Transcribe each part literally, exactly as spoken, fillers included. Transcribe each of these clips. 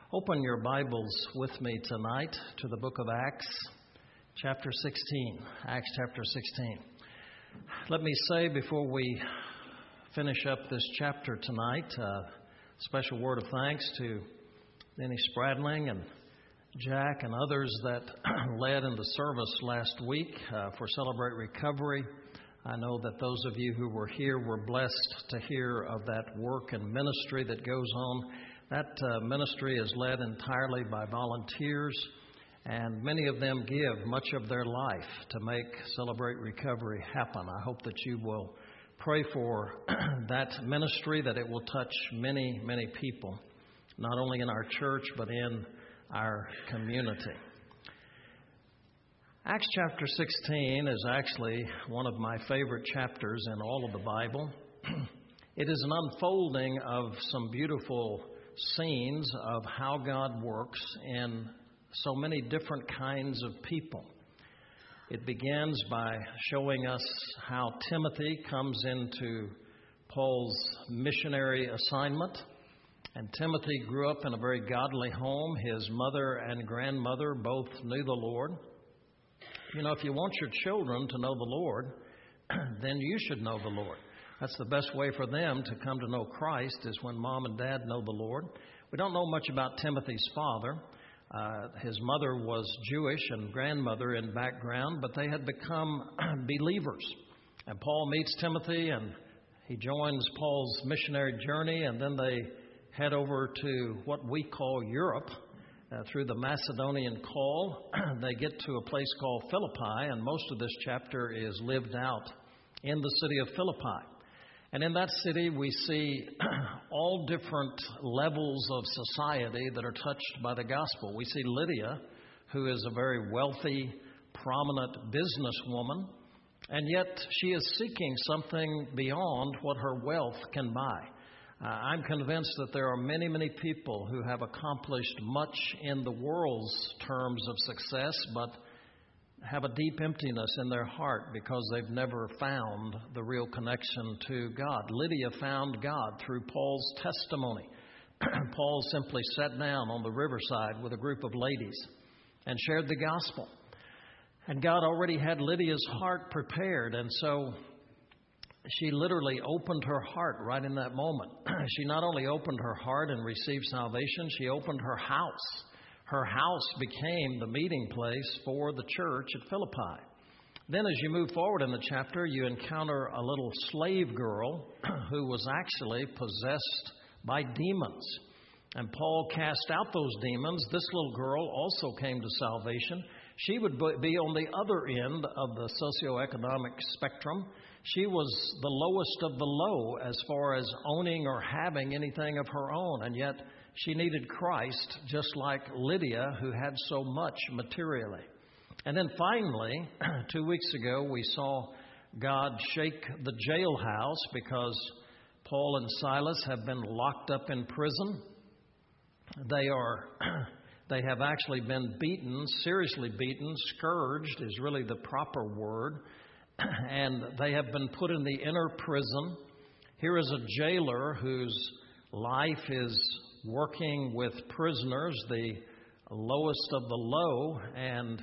Open your Bibles with me tonight to the book of Acts, chapter sixteen. Acts chapter sixteen. Let me say before we finish up this chapter tonight, a special word of thanks to Denny Spradling and Jack and others that led in the service last week uh, for Celebrate Recovery. I know that those of you who were here were blessed to hear of that work and ministry that goes on. That uh, ministry is led entirely by volunteers, and many of them give much of their life to make Celebrate Recovery happen. I hope that you will pray for that ministry, that it will touch many, many people, not only in our church, but in our community. Acts chapter sixteen is actually one of my favorite chapters in all of the Bible. It is an unfolding of some beautiful scenes of how God works in so many different kinds of people. It begins by showing us how Timothy comes into Paul's missionary assignment. And Timothy grew up in a very godly home. His mother and grandmother both knew the Lord. You know, if you want your children to know the Lord, then you should know the Lord. That's the best way for them to come to know Christ, is when mom and dad know the Lord. We don't know much about Timothy's father. Uh, his mother was Jewish and grandmother in background, but they had become believers. And Paul meets Timothy, and he joins Paul's missionary journey, and then they head over to what we call Europe uh, through the Macedonian call. They get to a place called Philippi, and most of this chapter is lived out in the city of Philippi. And in that city, we see all different levels of society that are touched by the gospel. We see Lydia, who is a very wealthy, prominent businesswoman, and yet she is seeking something beyond what her wealth can buy. Uh, I'm convinced that there are many, many people who have accomplished much in the world's terms of success, but have a deep emptiness in their heart because they've never found the real connection to God. Lydia found God through Paul's testimony. Paul simply sat down on the riverside with a group of ladies and shared the gospel. And God already had Lydia's heart prepared, and so she literally opened her heart right in that moment. She not only opened her heart and received salvation, she opened her house. Her house became the meeting place for the church at Philippi. Then as you move forward in the chapter, you encounter a little slave girl who was actually possessed by demons. And Paul cast out those demons. This little girl also came to salvation. She would be on the other end of the socioeconomic spectrum. She was the lowest of the low as far as owning or having anything of her own, and yet she needed Christ just like Lydia, who had so much materially. And then finally, two weeks ago, we saw God shake the jailhouse because Paul and Silas have been locked up in prison. They are, they have actually been beaten, seriously beaten. Scourged is really the proper word. And they have been put in the inner prison. Here is a jailer whose life is working with prisoners, the lowest of the low, and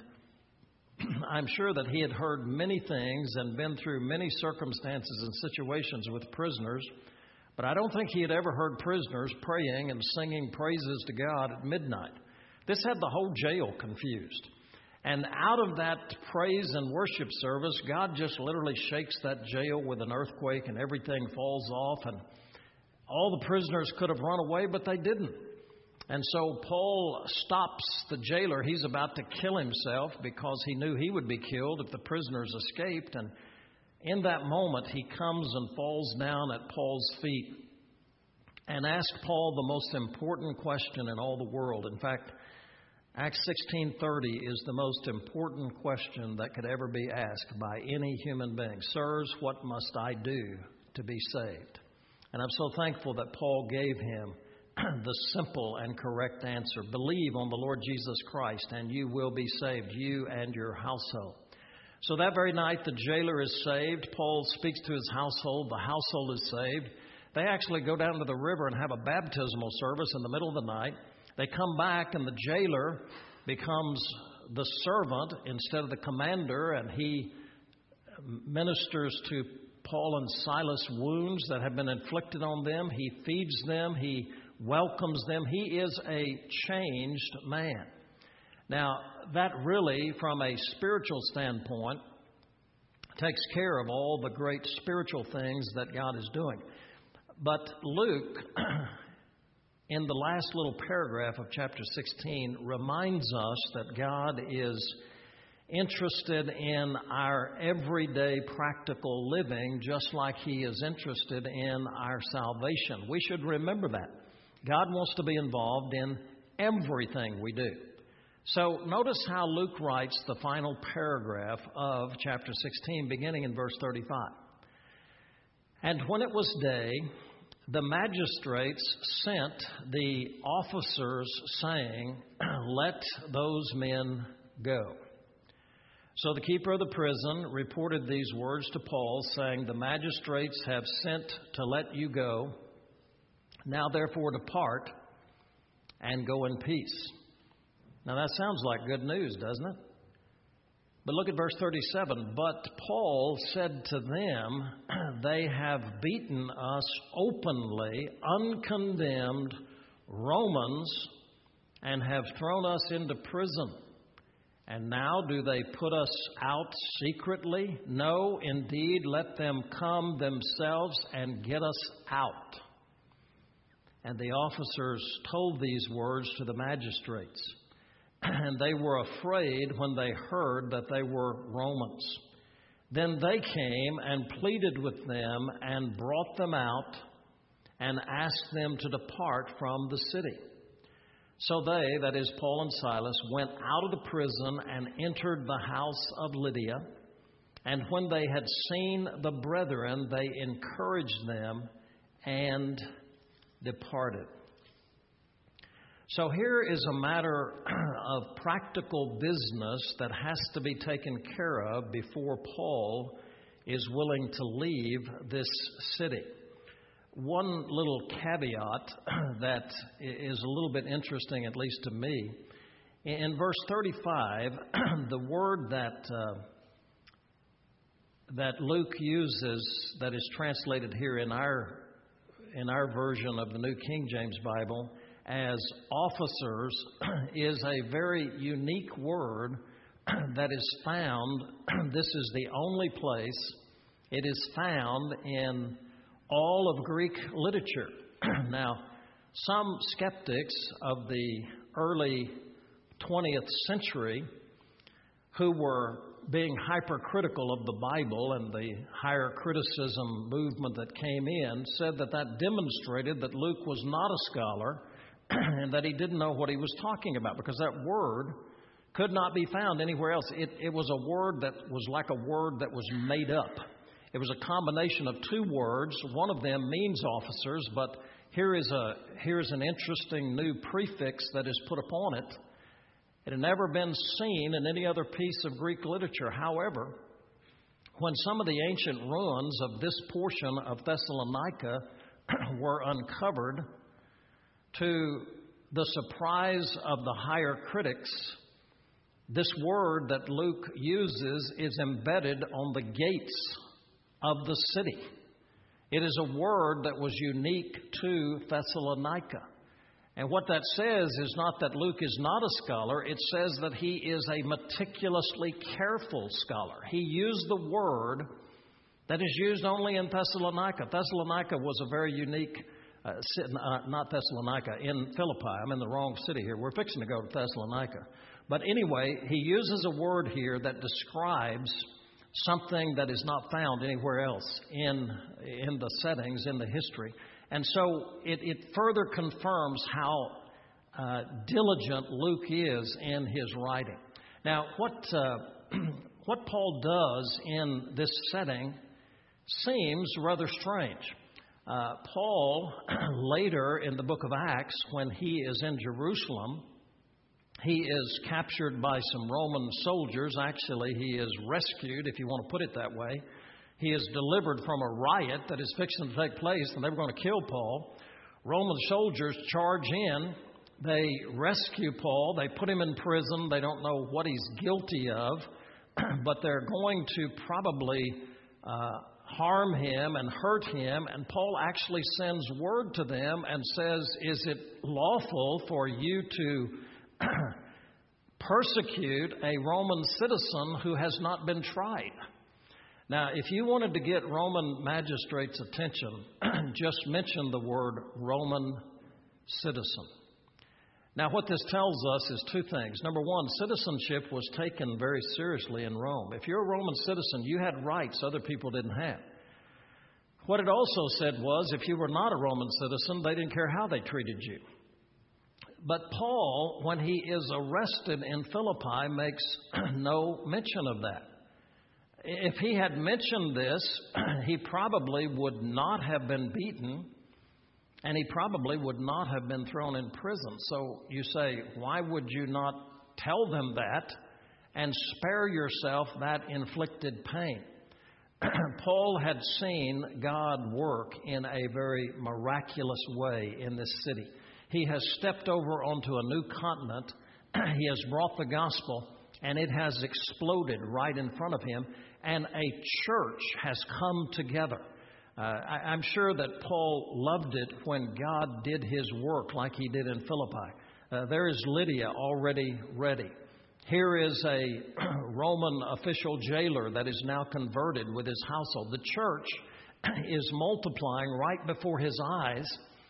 I'm sure that he had heard many things and been through many circumstances and situations with prisoners, but I don't think he had ever heard prisoners praying and singing praises to God at midnight. This had the whole jail confused. And out of that praise and worship service, God just literally shakes that jail with an earthquake, and everything falls off, and all the prisoners could have run away, but they didn't. And so Paul stops the jailer. He's about to kill himself because he knew he would be killed if the prisoners escaped. And in that moment, he comes and falls down at Paul's feet and asks Paul the most important question in all the world. In fact, Acts sixteen thirty is the most important question that could ever be asked by any human being. Sirs, what must I do to be saved? And I'm so thankful that Paul gave him the simple and correct answer. Believe on the Lord Jesus Christ and you will be saved, you and your household. So that very night the jailer is saved. Paul speaks to his household. The household is saved. They actually go down to the river and have a baptismal service in the middle of the night. They come back, and the jailer becomes the servant instead of the commander, and he ministers to Paul and Silas' wounds that have been inflicted on them. He feeds them. He welcomes them. He is a changed man. Now, that really, from a spiritual standpoint, takes care of all the great spiritual things that God is doing. But Luke, in the last little paragraph of chapter sixteen, reminds us that God is interested in our everyday practical living, just like He is interested in our salvation. We should remember that. God wants to be involved in everything we do. So notice how Luke writes the final paragraph of chapter sixteen, beginning in verse thirty-five. And when it was day, the magistrates sent the officers, saying, "Let those men go." So the keeper of the prison reported these words to Paul, saying, "The magistrates have sent to let you go. Now therefore depart and go in peace." Now that sounds like good news, doesn't it? But look at verse thirty-seven. But Paul said to them, "They have beaten us openly, uncondemned Romans, and have thrown us into prison. And now do they put us out secretly? No, indeed, let them come themselves and get us out." And the officers told these words to the magistrates. And they were afraid when they heard that they were Romans. Then they came and pleaded with them and brought them out and asked them to depart from the city. So they, that is Paul and Silas, went out of the prison and entered the house of Lydia. And when they had seen the brethren, they encouraged them and departed. So here is a matter of practical business that has to be taken care of before Paul is willing to leave this city. One little caveat that is a little bit interesting, at least to me. In verse thirty-five, the word that uh, that Luke uses, that is translated here in our in our version of the New King James Bible as officers, is a very unique word that is found. This is the only place it is found in all of Greek literature. Now, some skeptics of the early twentieth century who were being hypercritical of the Bible and the higher criticism movement that came in said that that demonstrated that Luke was not a scholar and that he didn't know what he was talking about, because that word could not be found anywhere else. It, it was a word that was like a word that was made up. It was a combination of two words. One of them means officers, but here is a here is an interesting new prefix that is put upon it. It had never been seen in any other piece of Greek literature. However, when some of the ancient ruins of this portion of Thessalonica were uncovered, to the surprise of the higher critics, this word that Luke uses is embedded on the gates of the city. It is a word that was unique to Thessalonica. And what that says is not that Luke is not a scholar. It says that he is a meticulously careful scholar. He used the word that is used only in Thessalonica. Thessalonica was a very unique, uh, uh, not Thessalonica, in Philippi. I'm in the wrong city here. We're fixing to go to Thessalonica. But anyway, he uses a word here that describes something that is not found anywhere else in, in the settings, in the history. And so it, it further confirms how uh, diligent Luke is in his writing. Now, what uh, what Paul does in this setting seems rather strange. Uh, Paul, later in the book of Acts, when he is in Jerusalem, he is captured by some Roman soldiers. Actually, he is rescued, if you want to put it that way. He is delivered from a riot that is fixing to take place, and they were going to kill Paul. Roman soldiers charge in They rescue Paul. They put him in prison. They don't know what he's guilty of, but they're going to probably uh, harm him and hurt him. And Paul actually sends word to them and says, is it lawful for you to persecute a Roman citizen who has not been tried? Now, if you wanted to get Roman magistrates' attention, just mention the word Roman citizen. Now, what this tells us is two things. Number one, citizenship was taken very seriously in Rome. If you're a Roman citizen, you had rights other people didn't have. What it also said was, if you were not a Roman citizen, they didn't care how they treated you. But Paul, when he is arrested in Philippi, makes no mention of that. If he had mentioned this, he probably would not have been beaten, and he probably would not have been thrown in prison. So you say, why would you not tell them that and spare yourself that inflicted pain? Paul had seen God work in a very miraculous way in this city. He has stepped over onto a new continent. He has brought the gospel, and it has exploded right in front of him, and a church has come together. Uh, I, I'm sure that Paul loved it when God did his work like he did in Philippi. Uh, there is Lydia already ready. Here is a Roman official jailer that is now converted with his household. The church is multiplying right before his eyes,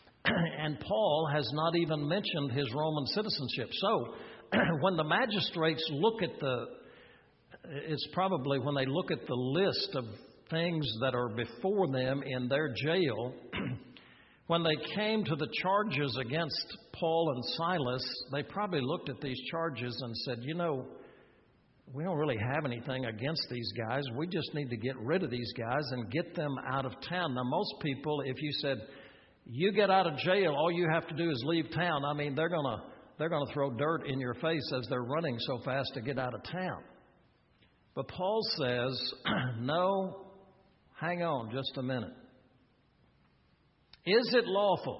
and Paul has not even mentioned his Roman citizenship. So when the magistrates look at the, it's probably when they look at the list of things that are before them in their jail, when they came to the charges against Paul and Silas, they probably looked at these charges and said, you know, we don't really have anything against these guys. We just need to get rid of these guys and get them out of town. Now, most people, if you said, you get out of jail, all you have to do is leave town, I mean, they're going to they're going to throw dirt in your face as they're running so fast to get out of town. But Paul says, no, hang on just a minute. Is it lawful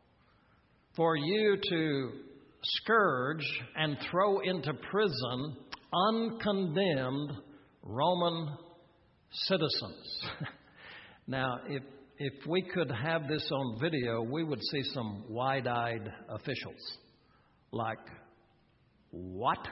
for you to scourge and throw into prison uncondemned Roman citizens? Now, if if we could have this on video, we would see some wide-eyed officials. Like, what?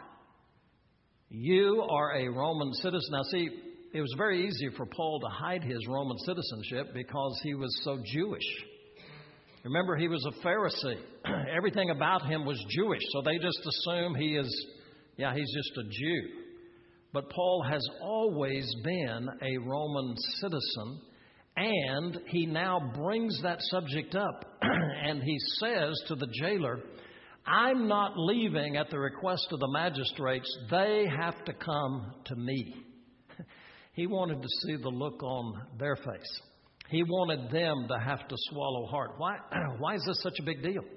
You are a Roman citizen. Now, see, it was very easy for Paul to hide his Roman citizenship because he was so Jewish. Remember, he was a Pharisee. Everything about him was Jewish, so they just assume he is, yeah, he's just a Jew. But Paul has always been a Roman citizen, and he now brings that subject up, and he says to the jailer, I'm not leaving at the request of the magistrates. They have to come to me. He wanted to see the look on their face. He wanted them to have to swallow hard. Why, why is this such a big deal?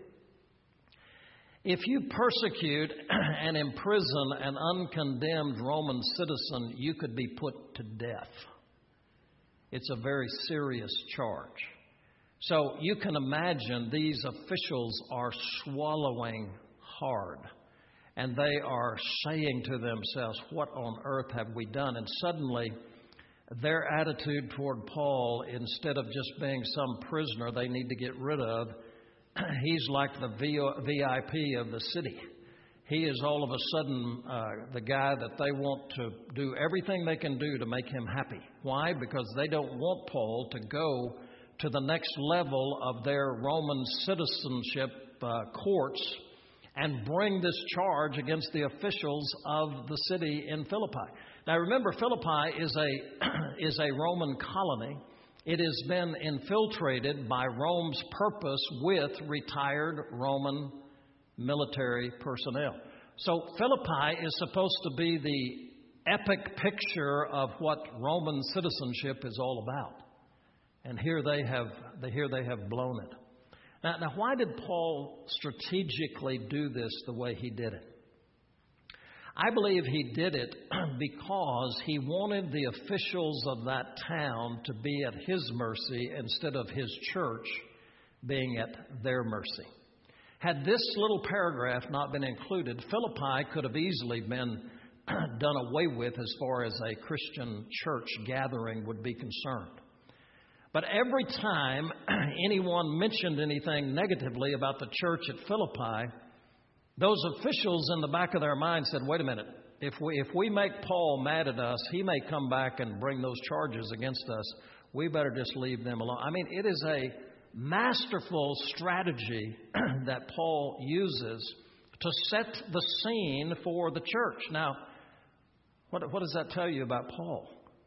If you persecute and imprison an uncondemned Roman citizen, you could be put to death. It's a very serious charge. So you can imagine these officials are swallowing hard. And they are saying to themselves, what on earth have we done? And suddenly, their attitude toward Paul, instead of just being some prisoner they need to get rid of, he's like the V I P of the city. He is all of a sudden uh, the guy that they want to do everything they can do to make him happy. Why? Because they don't want Paul to go to the next level of their Roman citizenship uh, courts and bring this charge against the officials of the city in Philippi. Now remember, Philippi is a is a Roman colony. It has been infiltrated by Rome's purpose with retired Roman military personnel. So Philippi is supposed to be the epic picture of what Roman citizenship is all about. And here they have here they have blown it. Now, now, why did Paul strategically do this the way he did it? I believe he did it because he wanted the officials of that town to be at his mercy instead of his church being at their mercy. Had this little paragraph not been included, Philippi could have easily been done away with as far as a Christian church gathering would be concerned. But every time anyone mentioned anything negatively about the church at Philippi, those officials in the back of their mind said, wait a minute, if we, if we make Paul mad at us, he may come back and bring those charges against us. We better just leave them alone. I mean, it is a masterful strategy that Paul uses to set the scene for the church. Now, what, what does that tell you about Paul?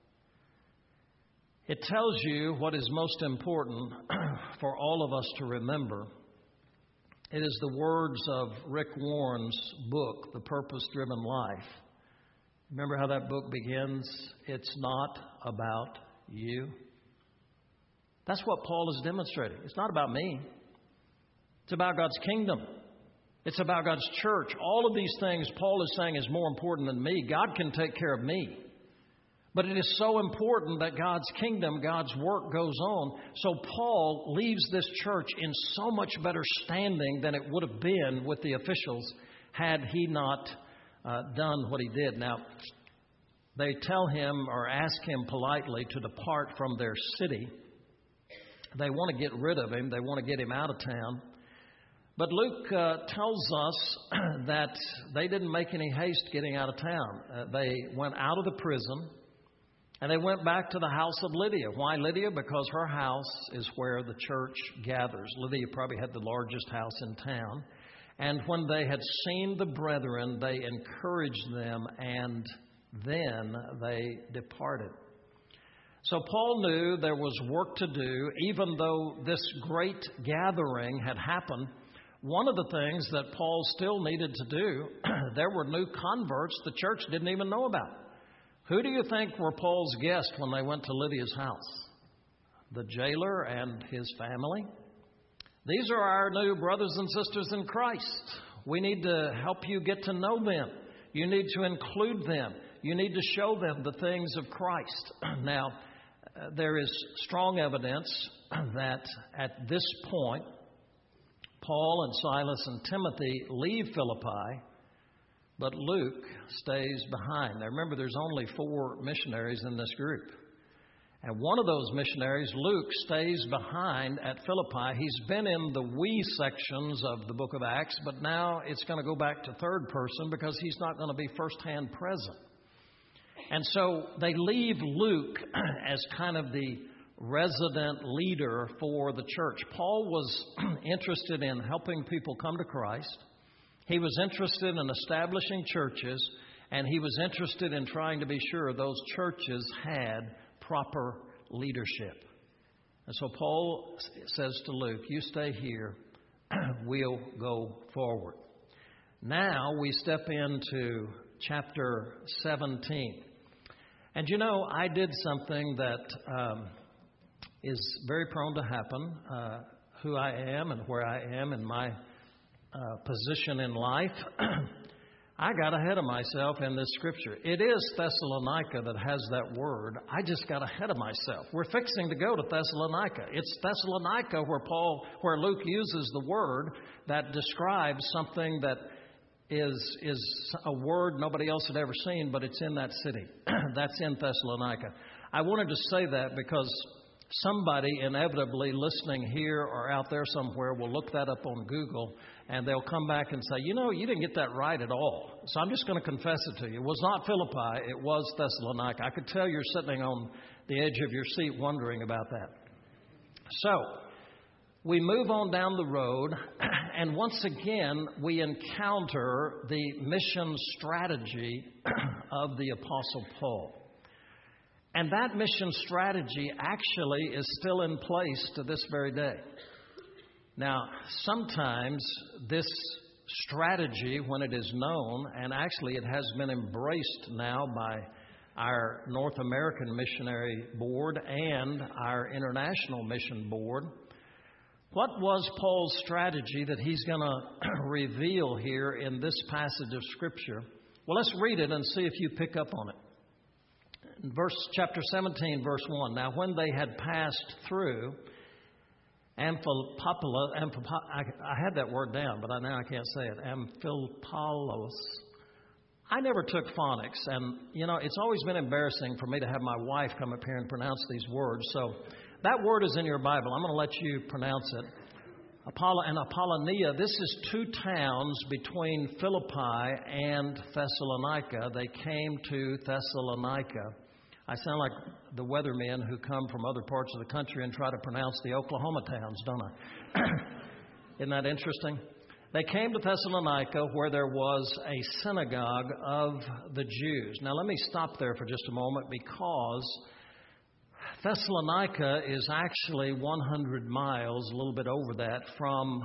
It tells you what is most important for all of us to remember. It is the words of Rick Warren's book, The Purpose-Driven Life. Remember how that book begins? It's not about you. That's what Paul is demonstrating. It's not about me. It's about God's kingdom. It's about God's church. All of these things Paul is saying is more important than me. God can take care of me. But it is so important that God's kingdom, God's work goes on. So Paul leaves this church in so much better standing than it would have been with the officials had he not uh, done what he did. Now, they tell him or ask him politely to depart from their city. They want to get rid of him. They want to get him out of town. But Luke uh, tells us that they didn't make any haste getting out of town. Uh, they went out of the prison and they went back to the house of Lydia. Why Lydia? Because her house is where the church gathers. Lydia probably had the largest house in town. And when they had seen the brethren, they encouraged them, and then they departed. So Paul knew there was work to do. Even though this great gathering had happened, one of the things that Paul still needed to do, there were new converts the church didn't even know about. Who do you think were Paul's guests when they went to Lydia's house? The jailer and his family. These are our new brothers and sisters in Christ. We need to help you get to know them. You need to include them. You need to show them the things of Christ. Now, uh, there is strong evidence that at this point, Paul and Silas and Timothy leave Philippi, but Luke stays behind. Now remember, there's only four missionaries in this group. And one of those missionaries, Luke, stays behind at Philippi. He's been in the we sections of the book of Acts, but now it's going to go back to third person because he's not going to be firsthand present. And so they leave Luke as kind of the resident leader for the church. Paul was interested in helping people come to Christ. He was interested in establishing churches, and he was interested in trying to be sure those churches had proper leadership. And so Paul says to Luke, you stay here, we'll go forward. Now we step into chapter seventeen. And you know, I did something that um, is very prone to happen. Uh, who I am and where I am in my uh, position in life, I got ahead of myself in this scripture. It is Thessalonica that has that word. I just got ahead of myself. We're fixing to go to Thessalonica. It's Thessalonica where Paul, where Luke uses the word that describes something that is is a word nobody else had ever seen, but it's in that city. That's in Thessalonica. I wanted to say that because somebody inevitably listening here or out there somewhere will look that up on Google, and they'll come back and say, you know, you didn't get that right at all. So I'm just going to confess it to you. It was not Philippi. It was Thessalonica. I could tell you're sitting on the edge of your seat wondering about that. So we move on down the road, and once again, we encounter the mission strategy of the Apostle Paul. And that mission strategy actually is still in place to this very day. Now, sometimes this strategy, when it is known, and actually it has been embraced now by our North American Missionary Board and our International Mission Board. What was Paul's strategy that he's going to reveal here in this passage of Scripture? Well, let's read it and see if you pick up on it. Verse chapter seventeen, verse one. Now, when they had passed through, Amphipolis, Amphipo- I, I had that word down, but I, now I can't say it. Amphipolis. I never took phonics, and, you know, it's always been embarrassing for me to have my wife come up here and pronounce these words. So that word is in your Bible. I'm going to let you pronounce it. Apollo and Apollonia, this is two towns between Philippi and Thessalonica. They came to Thessalonica. I sound like the weathermen who come from other parts of the country and try to pronounce the Oklahoma towns, don't I? Isn't that interesting? They came to Thessalonica where there was a synagogue of the Jews. Now let me stop there for just a moment, because Thessalonica is actually one hundred miles, a little bit over that, from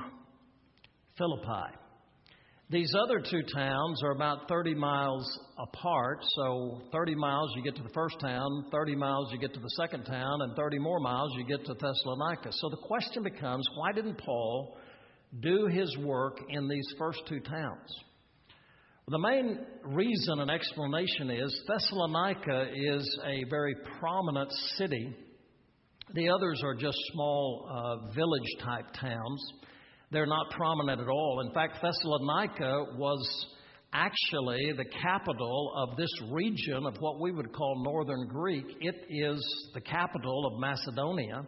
Philippi. These other two towns are about thirty miles apart. So thirty miles you get to the first town, thirty miles you get to the second town, and thirty more miles you get to Thessalonica. So the question becomes, why didn't Paul do his work in these first two towns? The main reason and explanation is Thessalonica is a very prominent city. The others are just small uh, village-type towns. They're not prominent at all. In fact, Thessalonica was actually the capital of this region of what we would call Northern Greek. It is the capital of Macedonia,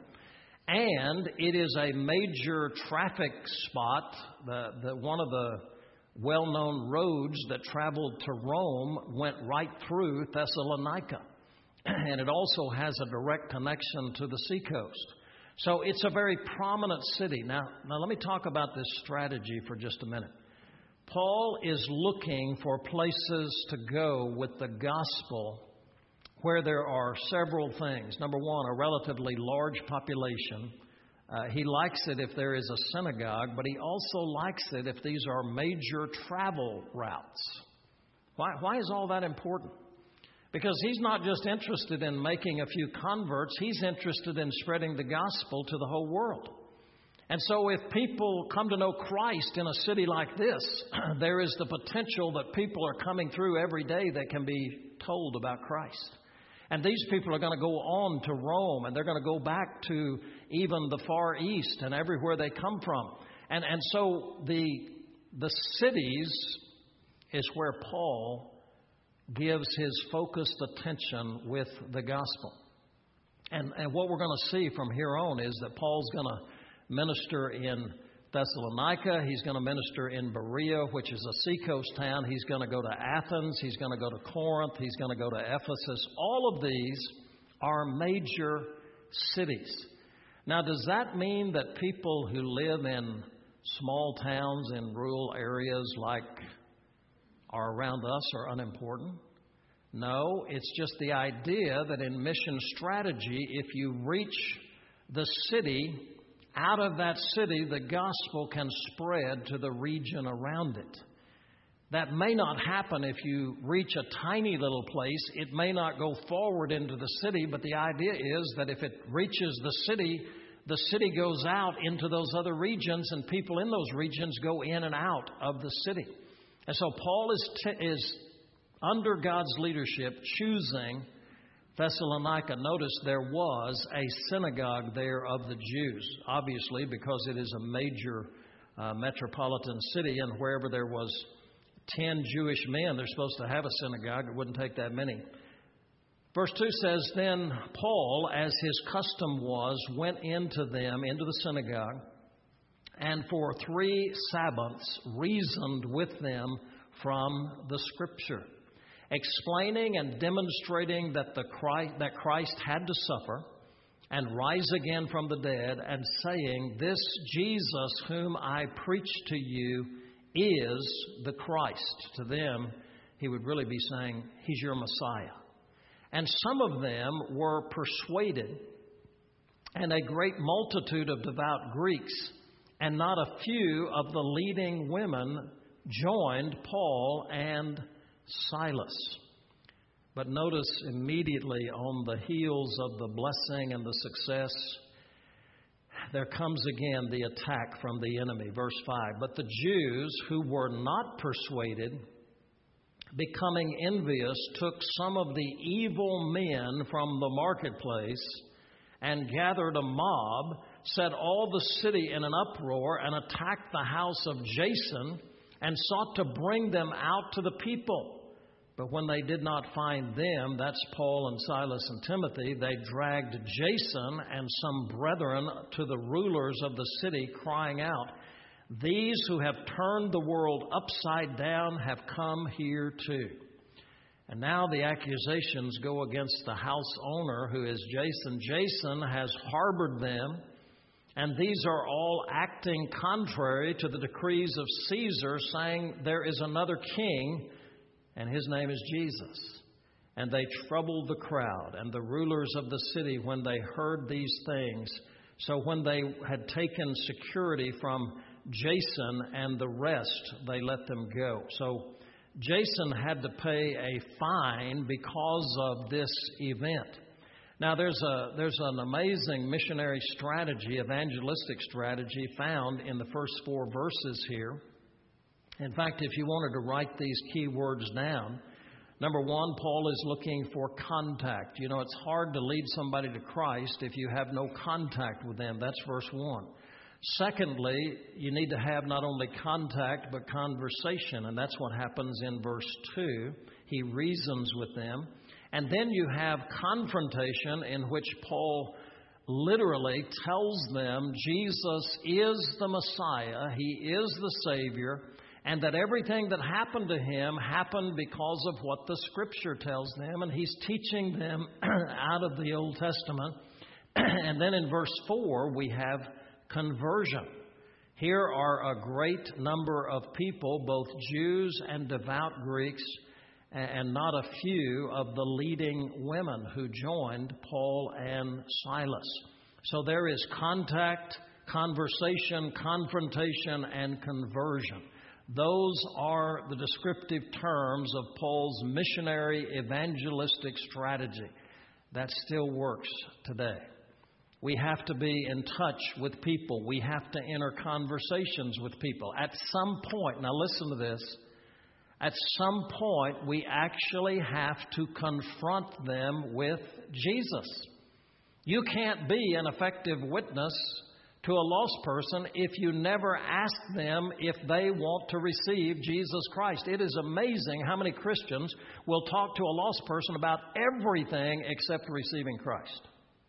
and it is a major traffic spot. The, the, one of the well-known roads that traveled to Rome went right through Thessalonica. And it also has a direct connection to the seacoast. So it's a very prominent city. Now, now let me talk about this strategy for just a minute. Paul is looking for places to go with the gospel where there are several things. Number one, a relatively large population. Uh, he likes it if there is a synagogue, but he also likes it if these are major travel routes. Why, why is all that important? Because he's not just interested in making a few converts, he's interested in spreading the gospel to the whole world. And so if people come to know Christ in a city like this, there is the potential that people are coming through every day that can be told about Christ. And these people are going to go on to Rome, and they're going to go back to even the Far East and everywhere they come from. And and so the the cities is where Paul gives his focused attention with the gospel. And and what we're going to see from here on is that Paul's going to minister in Thessalonica. He's going to minister in Berea, which is a seacoast town. He's going to go to Athens. He's going to go to Corinth. He's going to go to Ephesus. All of these are major cities. Now, does that mean that people who live in small towns in rural areas like are around us are unimportant? No, it's just the idea that in mission strategy, if you reach the city, out of that city, the gospel can spread to the region around it. That may not happen if you reach a tiny little place. It may not go forward into the city, but the idea is that if it reaches the city, the city goes out into those other regions, and people in those regions go in and out of the city. And so Paul is, t- is under God's leadership, choosing Thessalonica. Notice there was a synagogue there of the Jews, obviously because it is a major uh, metropolitan city, and wherever there was ten Jewish men, they're supposed to have a synagogue. It wouldn't take that many. Verse two says, Then Paul, as his custom was, went into them, into the synagogue, and for three Sabbaths reasoned with them from the Scripture, explaining and demonstrating that the Christ, that Christ had to suffer and rise again from the dead, and saying, This Jesus whom I preach to you is the Christ. To them, he would really be saying, He's your Messiah. And some of them were persuaded, and a great multitude of devout Greeks, and not a few of the leading women joined Paul and Silas. But notice immediately on the heels of the blessing and the success, there comes again the attack from the enemy. Verse five, But the Jews who were not persuaded, becoming envious, took some of the evil men from the marketplace and gathered a mob set all the city in an uproar and attacked the house of Jason and sought to bring them out to the people. But when they did not find them, that's Paul and Silas and Timothy, they dragged Jason and some brethren to the rulers of the city, crying out, "These who have turned the world upside down have come here too." And now the accusations go against the house owner, who is Jason. Jason has harbored them, and these are all acting contrary to the decrees of Caesar, saying there is another king, and his name is Jesus. And they troubled the crowd and the rulers of the city when they heard these things. So when they had taken security from Jason and the rest, they let them go. So Jason had to pay a fine because of this event. Now, there's a there's an amazing missionary strategy, evangelistic strategy, found in the first four verses here. In fact, if you wanted to write these key words down, number one, Paul is looking for contact. You know, it's hard to lead somebody to Christ if you have no contact with them. That's verse one. Secondly, you need to have not only contact but conversation, and that's what happens in verse two. He reasons with them. And then you have confrontation, in which Paul literally tells them Jesus is the Messiah, He is the Savior, and that everything that happened to Him happened because of what the Scripture tells them, and He's teaching them out of the Old Testament. And then in verse four, we have conversion. Here are a great number of people, both Jews and devout Greeks, and not a few of the leading women who joined Paul and Silas. So there is contact, conversation, confrontation, and conversion. Those are the descriptive terms of Paul's missionary evangelistic strategy. That still works today. We have to be in touch with people. We have to enter conversations with people. At some point, now listen to this, at some point we actually have to confront them with Jesus. You can't be an effective witness to a lost person if you never ask them if they want to receive Jesus Christ. It is amazing how many Christians will talk to a lost person about everything except receiving Christ.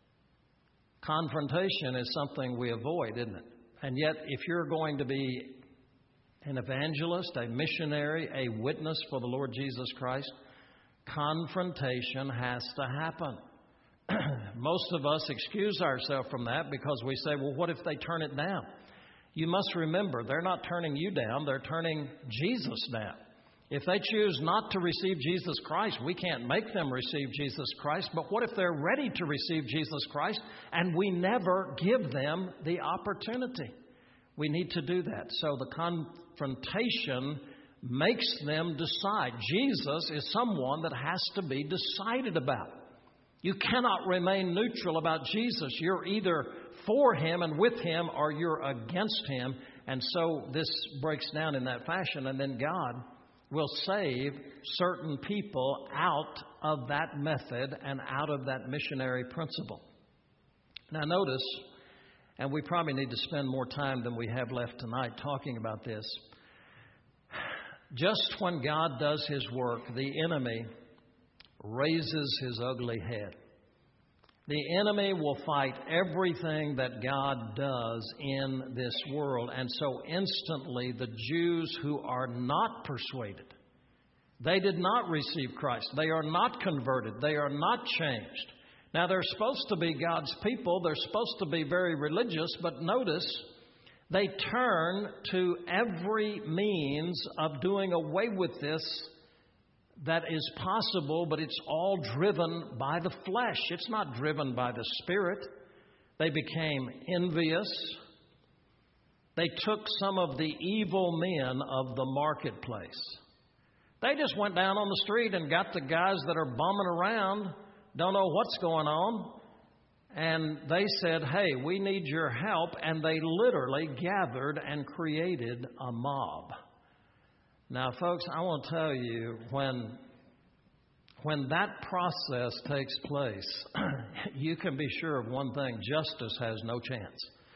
Confrontation is something we avoid, isn't it? And yet, if you're going to be an evangelist, a missionary, a witness for the Lord Jesus Christ, confrontation has to happen. Most of us excuse ourselves from that because we say, well, what if they turn it down? You must remember, they're not turning you down, they're turning Jesus down. If they choose not to receive Jesus Christ, we can't make them receive Jesus Christ. But what if they're ready to receive Jesus Christ and we never give them the opportunity? We need to do that. So the confrontation makes them decide. Jesus is someone that has to be decided about. You cannot remain neutral about Jesus. You're either for Him and with Him or you're against Him. And so this breaks down in that fashion. And then God will save certain people out of that method and out of that missionary principle. Now notice, and we probably need to spend more time than we have left tonight talking about this, just when God does His work, the enemy raises his ugly head. The enemy will fight everything that God does in this world. And so instantly the Jews who are not persuaded, they did not receive Christ. They are not converted. They are not changed. Now they're supposed to be God's people. They're supposed to be very religious. But notice, they turn to every means of doing away with this that is possible, but it's all driven by the flesh. It's not driven by the Spirit. They became envious. They took some of the evil men of the marketplace. They just went down on the street and got the guys that are bumming around, don't know what's going on, and they said, hey, we need your help, and they literally gathered and created a mob. Now, folks, I want to tell you, when, when that process takes place, you can be sure of one thing: justice has no chance.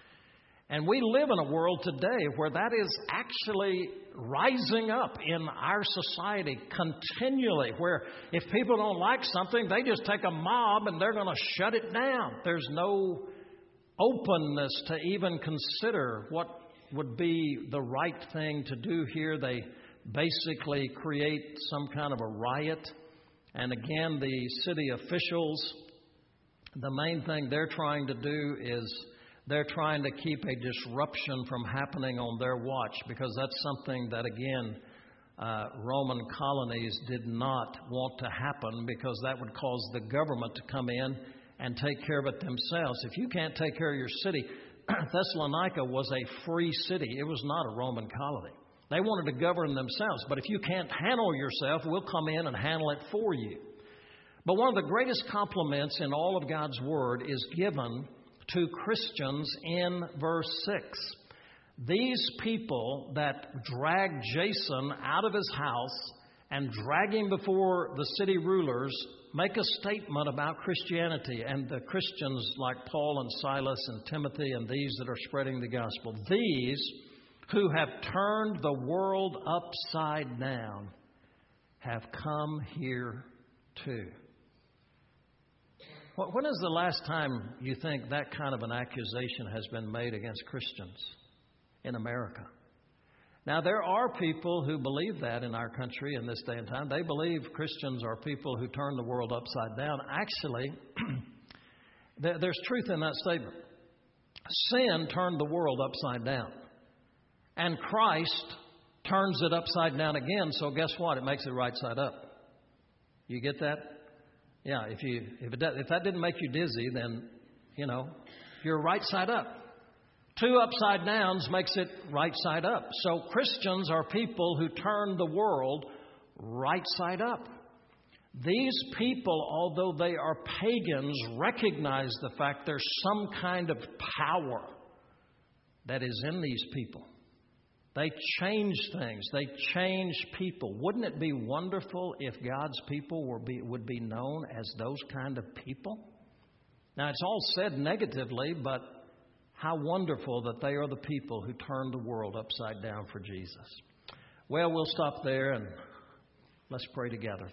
And we live in a world today where that is actually rising up in our society continually, where if people don't like something, they just take a mob and they're going to shut it down. There's no openness to even consider what would be the right thing to do here. They basically create some kind of a riot. And again, the city officials, the main thing they're trying to do is they're trying to keep a disruption from happening on their watch, because that's something that, again, uh, Roman colonies did not want to happen, because that would cause the government to come in and take care of it themselves. If you can't take care of your city, Thessalonica was a free city. It was not a Roman colony. They wanted to govern themselves. But if you can't handle yourself, we'll come in and handle it for you. But one of the greatest compliments in all of God's Word is given to Christians in verse six. These people that dragged Jason out of his house and drag him before the city rulers make a statement about Christianity and the Christians like Paul and Silas and Timothy and these that are spreading the gospel. These who have turned the world upside down have come here too. When is the last time you think that kind of an accusation has been made against Christians in America? Now, there are people who believe that in our country in this day and time. They believe Christians are people who turn the world upside down. Actually, there's truth in that statement. Sin turned the world upside down. And Christ turns it upside down again, so guess what? It makes it right side up. You get that? Yeah, if you if it does, if that didn't make you dizzy, then, you know, you're right side up. Two upside downs makes it right side up. So Christians are people who turn the world right side up. These people, although they are pagans, recognize the fact there's some kind of power that is in these people. They change things. They change people. Wouldn't it be wonderful if God's people were be, would be known as those kind of people? Now, it's all said negatively, but how wonderful that they are the people who turn the world upside down for Jesus. Well, we'll stop there and let's pray together.